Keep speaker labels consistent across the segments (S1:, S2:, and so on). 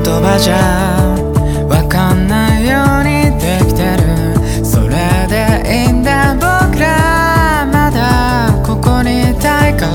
S1: 葉じゃわかんないようにできてる。それでいいんだ僕らまだここにいたいから、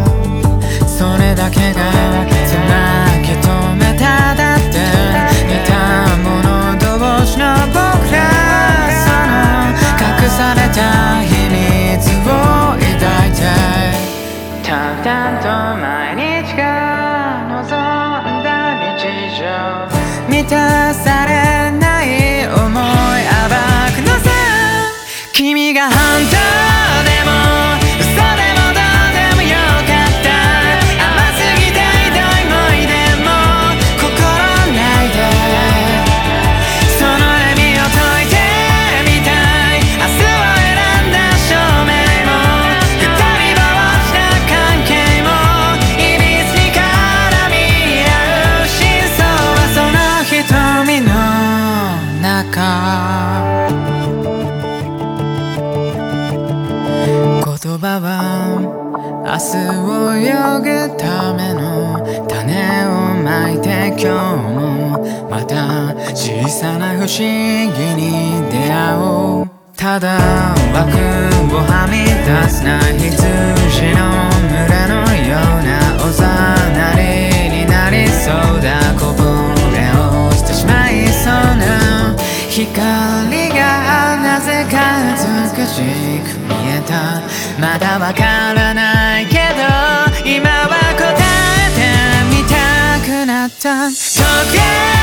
S1: それだけが繋ぎ止めた。だって似た者同士の僕ら、その隠された秘密を抱いて淡々と毎日が望んだ日常、満たされない想い暴くのさ。君が本当でも嘘でもどうでもよかった。甘すぎてひどい思い出も心ないで、その意味を解いてみたい。明日を選んだ証明も二人ぼっちな関係もいびつに絡み合う真相はその瞳の中。言葉は明日を泳ぐための種をまいて、今日もまた小さな不思議に出会おう。ただ枠をはみ出すな羊の群れのようなおざなりになりそうだ。こぼれ落ちてしまいそうな光がなぜか美しく見えた。まだわからないけど今は答えてみたくなった。時計